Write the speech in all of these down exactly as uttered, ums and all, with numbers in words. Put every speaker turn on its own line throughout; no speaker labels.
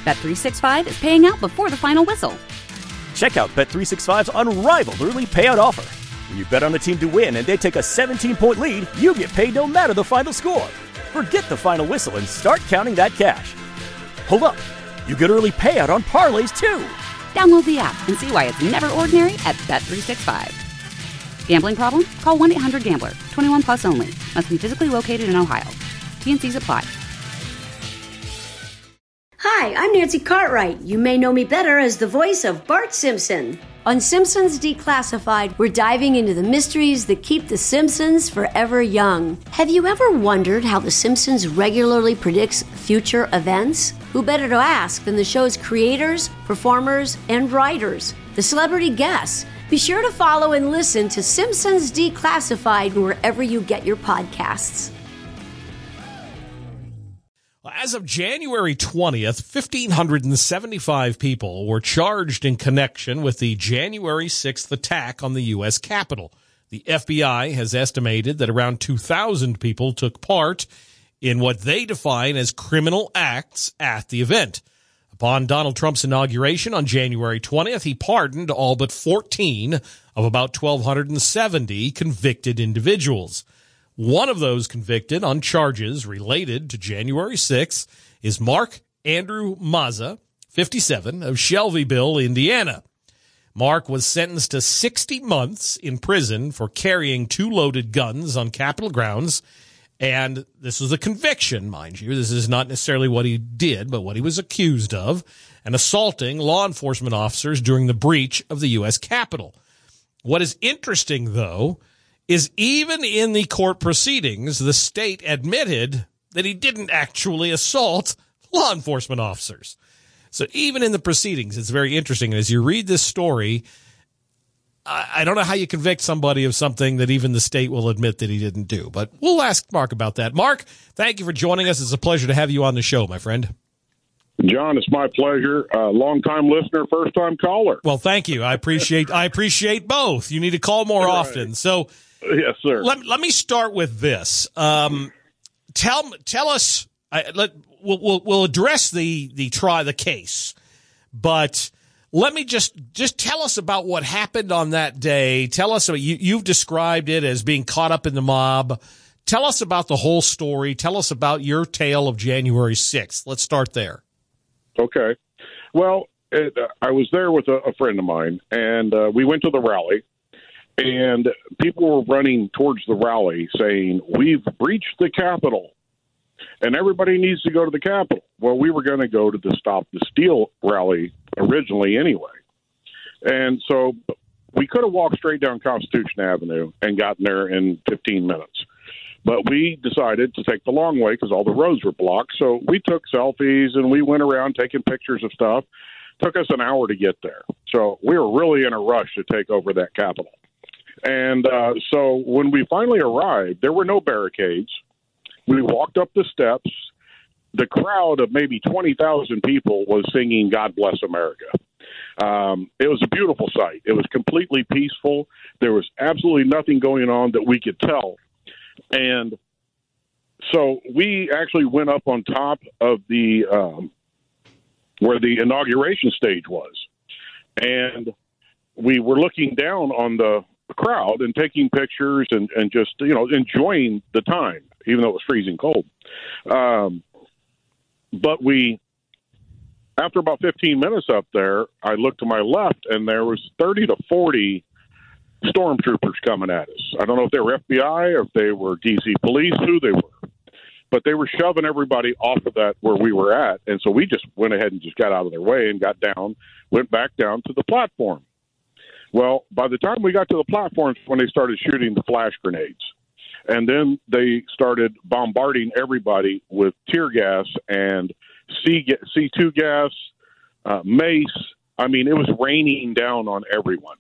Bet three sixty-five is paying out before the final whistle.
Check out Bet three sixty-five's unrivaled early payout offer. When you bet on a team to win and they take a seventeen-point lead, you get paid no matter the final score. Forget the final whistle and start counting that cash. Hold up. You get early payout on parlays, too.
Download the app and see why it's never ordinary at Bet three sixty-five. Gambling problem? Call one eight hundred gambler. twenty-one plus only. Must be physically located in Ohio. T N Cs apply.
Hi, I'm Nancy Cartwright. You may know me better as the voice of Bart Simpson. On Simpsons Declassified, we're diving into the mysteries that keep the Simpsons forever young. Have you ever wondered how The Simpsons regularly predicts future events? Who better to ask than the show's creators, performers, and writers, the celebrity guests? Be sure to follow and listen to Simpsons Declassified wherever you get your podcasts.
As of January twentieth, one thousand five hundred seventy-five people were charged in connection with the January sixth attack on the U S Capitol. The F B I has estimated that around two thousand people took part in what they define as criminal acts at the event. Upon Donald Trump's inauguration on January twentieth, he pardoned all but fourteen of about one thousand two hundred seventy convicted individuals. One of those convicted on charges related to January sixth is Mark Andrew Mazza, fifty-seven, of Shelbyville, Indiana. Mark was sentenced to sixty months in prison for carrying two loaded guns on Capitol grounds, and this was a conviction, mind you. This is not necessarily what he did, but what he was accused of, and assaulting law enforcement officers during the breach of the U S Capitol. What is interesting, though, is even in the court proceedings, the state admitted that he didn't actually assault law enforcement officers. So even in the proceedings, it's very interesting. And as you read this story, I, I don't know how you convict somebody of something that even the state will admit that he didn't do. But we'll ask Mark about that. Mark, thank you for joining us. It's a pleasure to have you on the show, my friend.
John, it's my pleasure. Uh, long-time listener, first-time caller.
Well, thank you. I appreciate I appreciate both. You need to call more right. often. So,
yes, sir.
Let, let me start with this. Um, tell tell us. I, let we'll, we'll we'll address the the try the case, but let me just just tell us about what happened on that day. Tell us. You you've described it as being caught up in the mob. Tell us about the whole story. Tell us about your tale of January sixth. Let's start there.
Okay. Well, it, uh, I was there with a, a friend of mine, and uh, we went to the rally, and people were running towards the rally saying, "We've breached the Capitol, and everybody needs to go to the Capitol." Well, we were going to go to the Stop the Steal rally originally anyway. And so we could have walked straight down Constitution Avenue and gotten there in fifteen minutes. But we decided to take the long way because all the roads were blocked. So we took selfies and we went around taking pictures of stuff. Took us an hour to get there. So we were really in a rush to take over that Capitol. And uh, so when we finally arrived, there were no barricades. We walked up the steps. The crowd of maybe twenty thousand people was singing God Bless America. Um, it was a beautiful sight. It was completely peaceful. There was absolutely nothing going on that we could tell. And so we actually went up on top of the um, where the inauguration stage was. And we were looking down on the crowd and taking pictures and, and just, you know, enjoying the time, even though it was freezing cold. Um, but we, after about fifteen minutes up there, I looked to my left and there was thirty to forty stormtroopers coming at us. I don't know if they were F B I or if they were D C police, who they were. But they were shoving everybody off of that where we were at. And so we just went ahead and just got out of their way and got down, went back down to the platform. Well, by the time we got to the platforms, when they started shooting the flash grenades. And then they started bombarding everybody with tear gas and C two gas, uh, mace. I mean, it was raining down on everyone.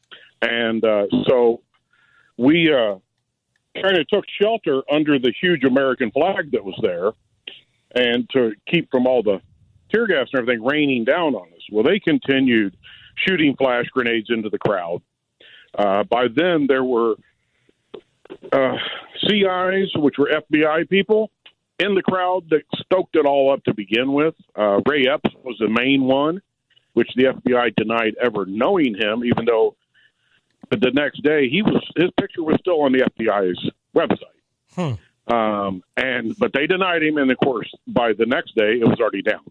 And uh, so we uh, kind of took shelter under the huge American flag that was there and to keep from all the tear gas and everything raining down on us. Well, they continued shooting flash grenades into the crowd. Uh, by then, there were uh, C Is, which were F B I people, in the crowd that stoked it all up to begin with. Uh, Ray Epps was the main one, which the F B I denied ever knowing him, even though but the next day he was his picture was still on the F B I's website.
Hmm.
Um, and but they denied him, and of course, by the next day, it was already down.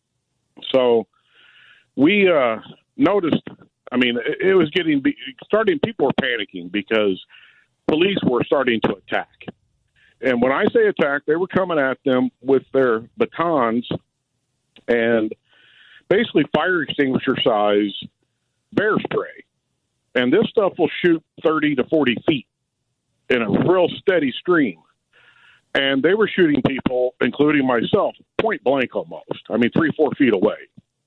So we uh, noticed. I mean, it, it was getting starting. People were panicking because police were starting to attack. And when I say attack, they were coming at them with their batons and basically fire extinguisher size bear spray. And this stuff will shoot thirty to forty feet in a real steady stream. And they were shooting people, including myself, point blank almost. I mean, three, four feet away.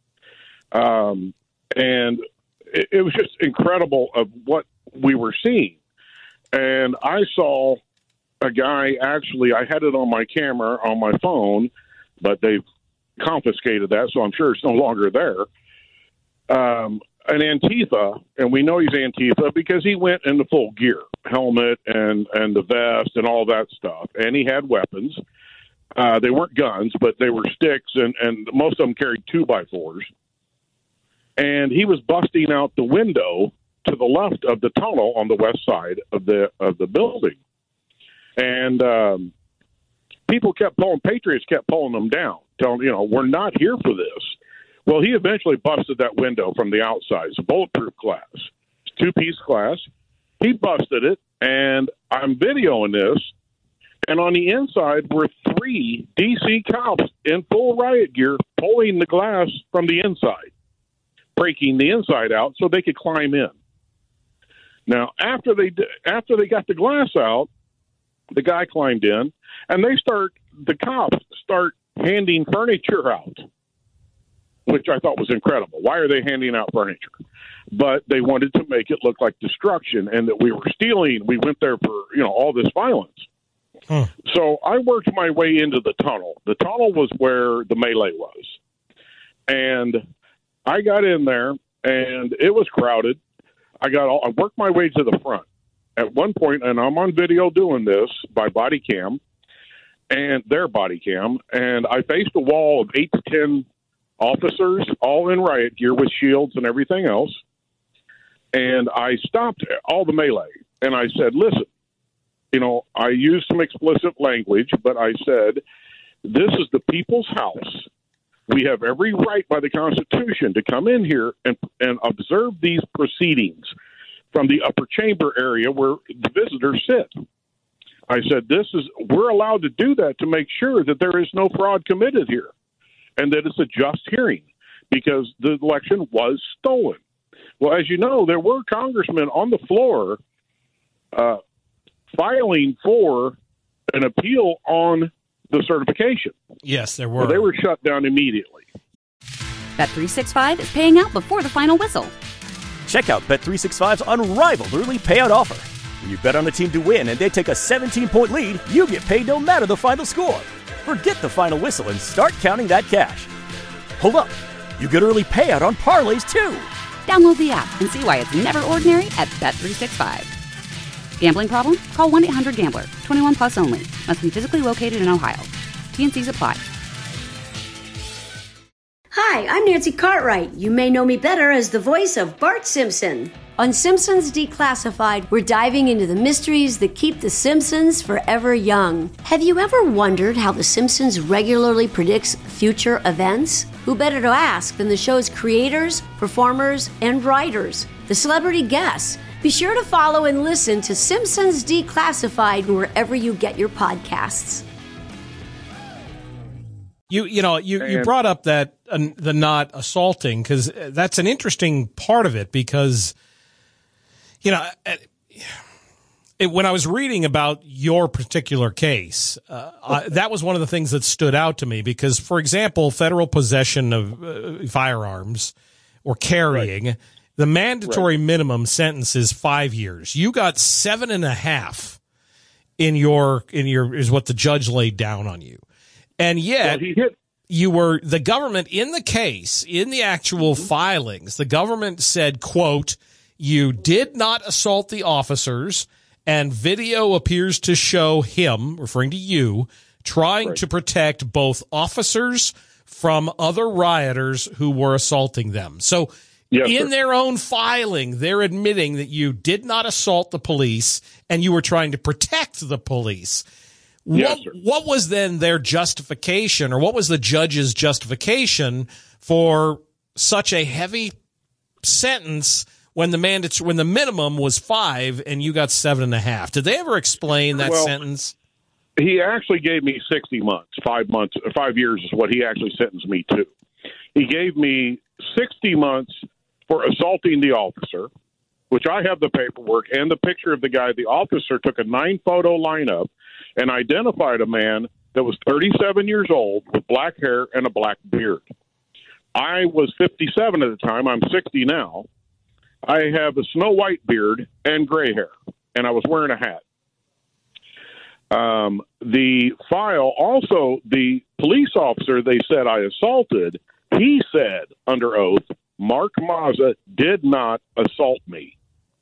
Um, and it, it was just incredible of what we were seeing. And I saw a guy, actually, I had it on my camera, on my phone, but they've confiscated that, so I'm sure it's no longer there. Um, an Antifa, and we know he's Antifa because he went into full gear, helmet and, and the vest and all that stuff. And he had weapons. Uh, they weren't guns, but they were sticks, and, and most of them carried two-by-fours. And he was busting out the window to the left of the tunnel on the west side of the of the building. And um, people kept pulling, Patriots kept pulling them down, telling, you know, we're not here for this. Well, he eventually busted that window from the outside. It's a bulletproof glass. It's two-piece glass. He busted it, and I'm videoing this. And on the inside were three D C cops in full riot gear pulling the glass from the inside, breaking the inside out so they could climb in. Now, after they after they got the glass out, the guy climbed in, and they start the cops start handing furniture out, which I thought was incredible. Why are they handing out furniture? But they wanted to make it look like destruction and that we were stealing. We went there for, you know, all this violence. Huh. So I worked my way into the tunnel. The tunnel was where the melee was. And I got in there, and it was crowded. I got all, I worked my way to the front. At one point, and I'm on video doing this by body cam, and their body cam, and I faced a wall of eight to ten officers, all in riot gear with shields and everything else. And I stopped all the melee, and I said, listen, you know, I used some explicit language, but I said, this is the people's house. We have every right by the Constitution to come in here and, and observe these proceedings from the upper chamber area where the visitors sit. I said, this is, we're allowed to do that to make sure that there is no fraud committed here and that it's a just hearing because the election was stolen. Well, as you know, there were congressmen on the floor uh, filing for an appeal on the certification.
Yes, there were.
Well, they were shut down immediately.
Bet three sixty-five is paying out before the final whistle.
Check out Bet three sixty-five's unrivaled early payout offer. When you bet on a team to win and they take a seventeen-point lead, you get paid no matter the final score. Forget the final whistle and start counting that cash. Hold up. You get early payout on parlays, too.
Download the app and see why it's never ordinary at Bet three sixty-five. Gambling problem? Call one eight hundred gambler. twenty-one plus only. Must be physically located in Ohio. T N Cs apply.
Hi, I'm Nancy Cartwright. You may know me better as the voice of Bart Simpson. On Simpsons Declassified, we're diving into the mysteries that keep The Simpsons forever young. Have you ever wondered how The Simpsons regularly predicts future events? Who better to ask than the show's creators, performers, and writers, the celebrity guests? Be sure to follow and listen to Simpsons Declassified wherever you get your podcasts.
You you know, you, you brought up that uh, the not assaulting, because that's an interesting part of it, because, you know, it, when I was reading about your particular case, uh, I, that was one of the things that stood out to me, because, for example, federal possession of uh, firearms or carrying, right. the mandatory right. minimum sentence is five years. You got seven and a half in your in your is what the judge laid down on you. And yet, well, he hit. you were the government in the case, in the actual mm-hmm. filings, the government said, quote, you did not assault the officers, and video appears to show him, referring to you, trying
Right.
to protect both officers from other rioters who were assaulting them. So
Yes,
in
sir.
their own filing, they're admitting that you did not assault the police and you were trying to protect the police.
Yes,
what,
sir.
what was then their justification, or what was the judge's justification for such a heavy sentence when the mandate, when the minimum was five and you got seven and a half? Did they ever explain that
Well,
sentence?
He actually gave me sixty months, five months, five years is what he actually sentenced me to. He gave me sixty months for assaulting the officer, which I have the paperwork and the picture of the guy. The officer took a nine photo lineup and identified a man that was thirty-seven years old with black hair and a black beard. I was fifty-seven at the time. I'm sixty now. I have a snow white beard and gray hair, and I was wearing a hat. Um, the file also, the police officer they said I assaulted, he said under oath, Mark Mazza did not assault me.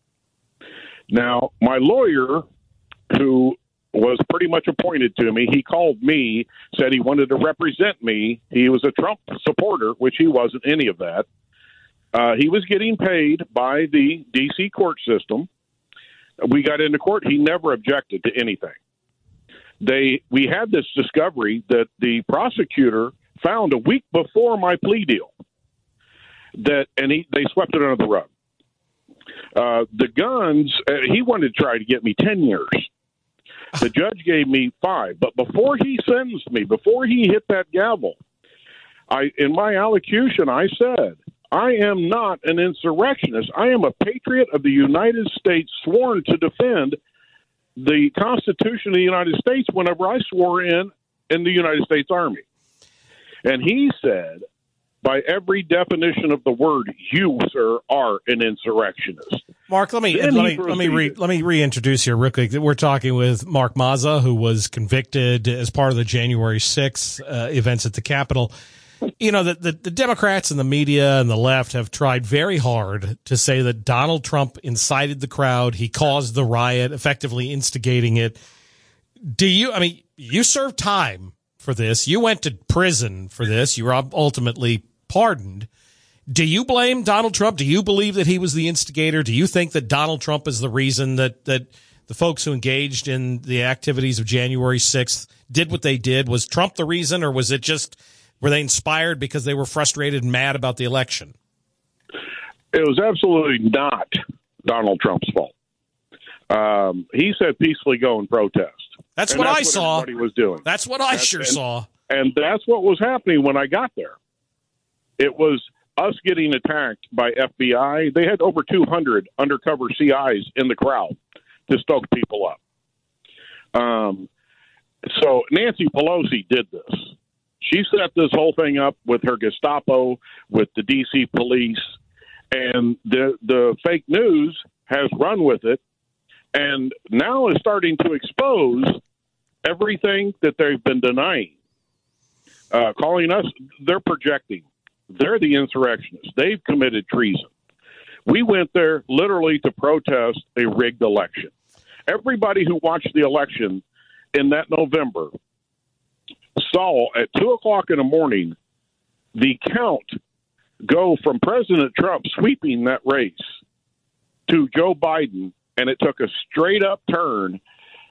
Now, my lawyer, who was pretty much appointed to me, he called me, said he wanted to represent me. He was a Trump supporter, which he wasn't any of that. Uh, he was getting paid by the D C court system. We got into court. He never objected to anything. They we had this discovery that the prosecutor found a week before my plea deal, that and he, they swept it under the rug. Uh, the guns, uh, he wanted to try to get me ten years. The judge gave me five, but before he sentenced me, before he hit that gavel, I in my allocution I said, I am not an insurrectionist. I am a patriot of the United States, sworn to defend the Constitution of the United States whenever I swore in in the United States Army. And he said, by every definition of the word, you, sir, are an insurrectionist.
Mark, let me
Then
let
he
me let me re,
proceeded.
let me reintroduce you real quick. We're talking with Mark Mazza, who was convicted as part of the January sixth uh, events at the Capitol. You know, the, the the Democrats and the media and the left have tried very hard to say that Donald Trump incited the crowd. He caused the riot, effectively instigating it. Do you? I mean, you served time for this. You went to prison for this. You were ultimately pardoned. Do you blame Donald Trump? Do you believe that he was the instigator? Do you think that Donald Trump is the reason that, that the folks who engaged in the activities of January sixth did what they did? Was Trump the reason, or was it just, were they inspired because they were frustrated and mad about the election?
It was absolutely not Donald Trump's fault. Um, he said peacefully go and protest.
That's
And
what
that's
I
what
saw.
everybody was doing.
That's what I
That's-
sure
and-
saw.
And that's what was happening when I got there. It was us getting attacked by F B I. They had over two hundred undercover C Is in the crowd to stoke people up. Um, so Nancy Pelosi did this. She set this whole thing up with her Gestapo, with the D C police, and the the fake news has run with it, and now is starting to expose everything that they've been denying. Uh, calling us, they're projecting. They're the insurrectionists. They've committed treason. We went there literally to protest a rigged election. Everybody who watched the election in that November saw at two o'clock in the morning the count go from President Trump sweeping that race to Joe Biden, and it took a straight up turn,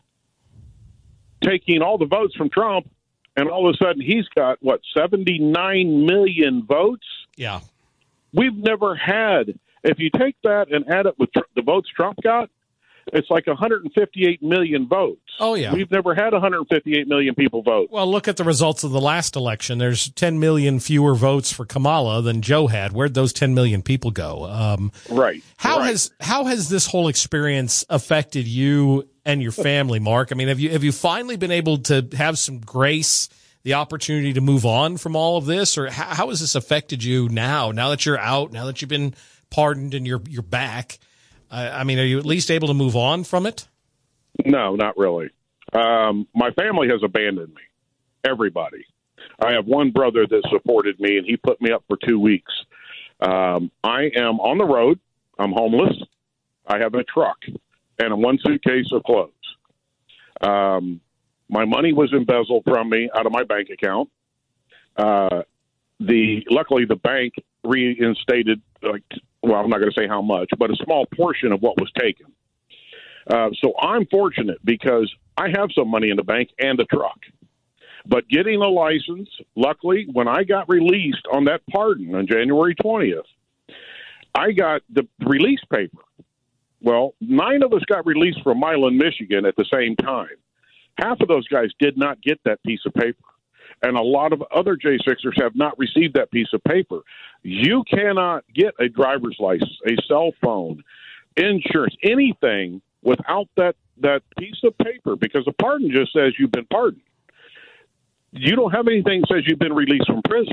taking all the votes from Trump. And all of a sudden, he's got, what, seventy-nine million votes?
Yeah.
We've never had, if you take that and add it with tr- the votes Trump got, it's like one hundred fifty-eight million votes.
Oh, yeah.
We've never had one hundred fifty-eight million people vote.
Well, look at the results of the last election. There's ten million fewer votes for Kamala than Joe had. Where'd those ten million people go? Um,
Right.
How
right.
has how has this whole experience affected you and your family, Mark? I mean, have you have you finally been able to have some grace, the opportunity to move on from all of this, or how, how has this affected you now? Now that you're out, now that you've been pardoned and you're you're back, uh, I mean, are you at least able to move on from it?
No, not really. Um, my family has abandoned me. Everybody. I have one brother that supported me, and he put me up for two weeks. Um, I am on the road. I'm homeless. I have a truck and one suitcase of clothes. Um, My money was embezzled from me out of my bank account. Uh, the luckily the bank reinstated, like, well, I'm not going to say how much, but a small portion of what was taken. Uh, so I'm fortunate because I have some money in the bank and a truck. But getting a license, luckily, when I got released on that pardon on January twentieth, I got the release paper. Well, nine of us got released from Milan, Michigan at the same time. Half of those guys did not get that piece of paper. And a lot of other J sixers have not received that piece of paper. You cannot get a driver's license, a cell phone, insurance, anything without that, that piece of paper, because a pardon just says you've been pardoned. You don't have anything that says you've been released from prison.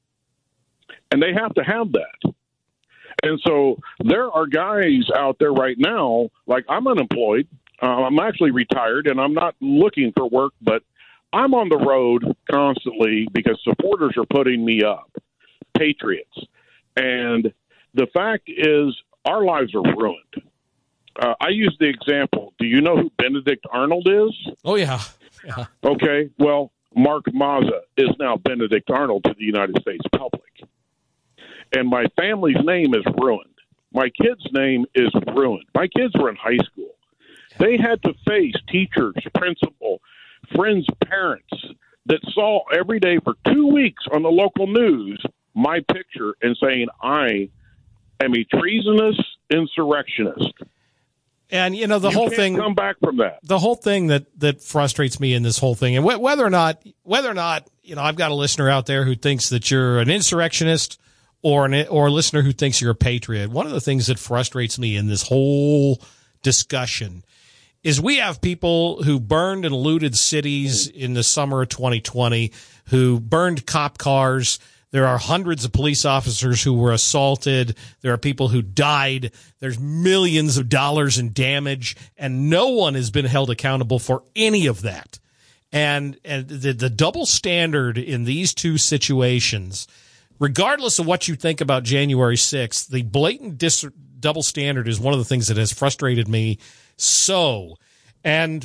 And they have to have that. And so there are guys out there right now, like I'm unemployed. Uh, I'm actually retired, and I'm not looking for work, but I'm on the road constantly because supporters are putting me up, patriots. And the fact is our lives are ruined. Uh, I use the example. Do you know who Benedict Arnold is?
Oh, yeah. yeah.
Okay. Well, Mark Mazza is now Benedict Arnold to the United States public. And my family's name is ruined. My kid's name is ruined. My kids were in high school. They had to face teachers, principal, friends, parents that saw every day for two weeks on the local news my picture and saying, I am a treasonous insurrectionist.
And, you know, the
you
whole
can't
thing,
come back from that.
The whole thing that, that frustrates me in this whole thing, and wh- whether or not, whether or not, you know, I've got a listener out there who thinks that you're an insurrectionist or an, or a listener who thinks you're a patriot. One of the things that frustrates me in this whole discussion is we have people who burned and looted cities in the summer of twenty twenty, who burned cop cars. There are hundreds of police officers who were assaulted. There are people who died. There's millions of dollars in damage, and no one has been held accountable for any of that. And, and the, the double standard in these two situations, regardless of what you think about January sixth, the blatant dis- double standard is one of the things that has frustrated me so. And,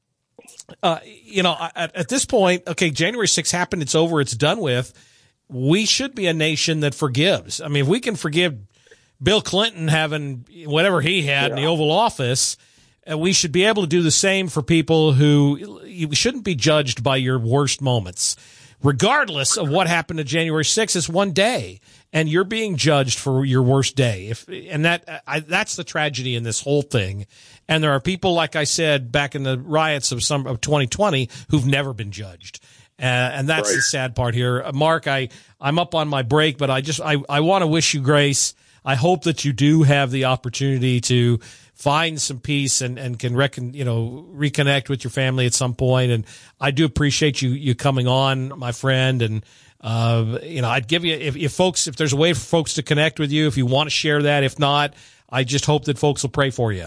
uh, you know, at, at this point, okay, January sixth happened. It's over. It's done with. We should be a nation that forgives. I mean, if we can forgive Bill Clinton having whatever he had yeah. in the Oval Office, uh, we should be able to do the same for people who you shouldn't be judged by your worst moments. Regardless of what happened to January sixth, it's one day, and you're being judged for your worst day. If and that I, that's the tragedy in this whole thing. And there are people, like I said, back in the riots of some of twenty twenty, who've never been judged. Uh, and that's right. The sad part here. Uh, Mark, I, I'm up on my break, but I just I, I want to wish you grace. I hope that you do have the opportunity to find some peace and, and can recon, you know, reconnect with your family at some point. And I do appreciate you you coming on, my friend. And uh, you know, I'd give you if, if folks if there's a way for folks to connect with you, if you want to share that. If not, I just hope that folks will pray for you.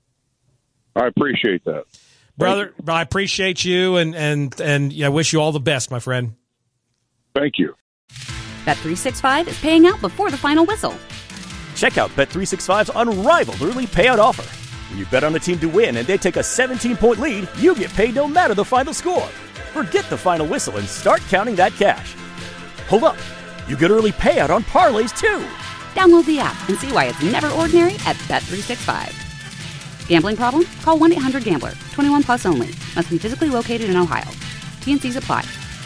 I appreciate that.
Brother, I appreciate you, and and and yeah, I wish you all the best, my friend.
Thank you.
Bet three sixty-five is paying out before the final whistle.
Check out Bet three sixty-five's unrivaled early payout offer. When you bet on a team to win and they take a seventeen-point lead, you get paid no matter the final score. Forget the final whistle and start counting that cash. Hold up. You get early payout on parlays, too.
Download the app and see why it's never ordinary at Bet three sixty-five. Gambling problem? Call one eight hundred gambler. twenty-one plus only. Must be physically located in Ohio. T N Cs apply.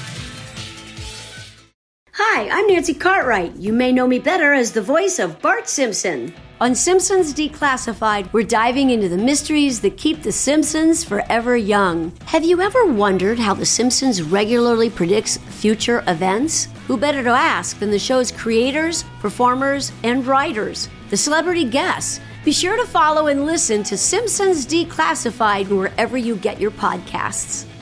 Hi, I'm Nancy Cartwright. You may know me better as the voice of Bart Simpson. On Simpsons Declassified, we're diving into the mysteries that keep the Simpsons forever young. Have you ever wondered how The Simpsons regularly predicts future events? Who better to ask than the show's creators, performers, and writers, the celebrity guests? Be sure to follow and listen to Simpsons Declassified wherever you get your podcasts.